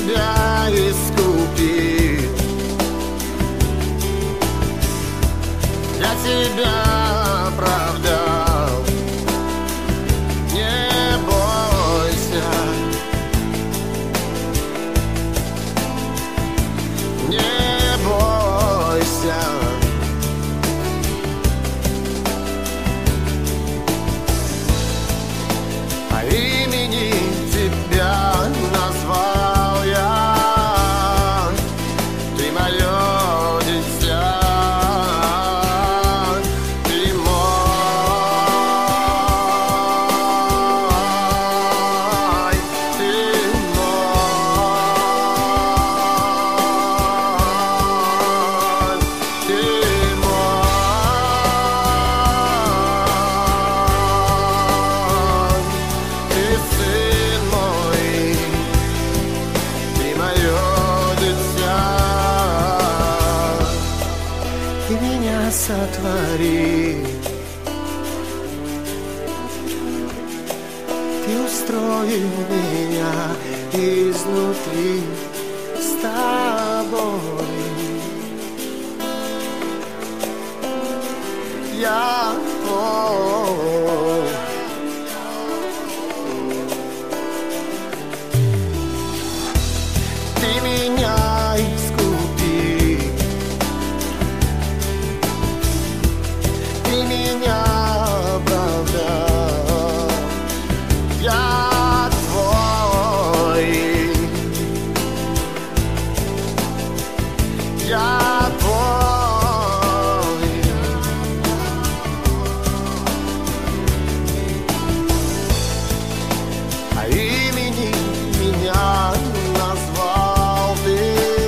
тебя искупит. Я тебя оправдал. Не бойся, не бойся. По имени тебя назвал я, ты мое дитя, ты мой, ты сын мой, ты мое дитя. Ты меня сотвори, ты устроил меня изнутри с тобой. Я твой. Ты меня искупи, ты меня оправдал. Я твой, я твой. По имени меня назвал ты,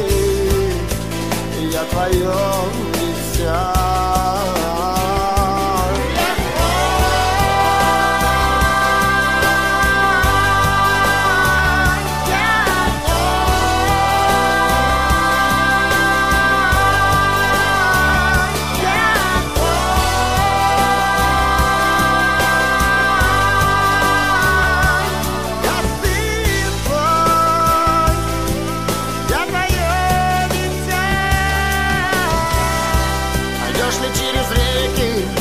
я твое дитя. Идешь ли через реки,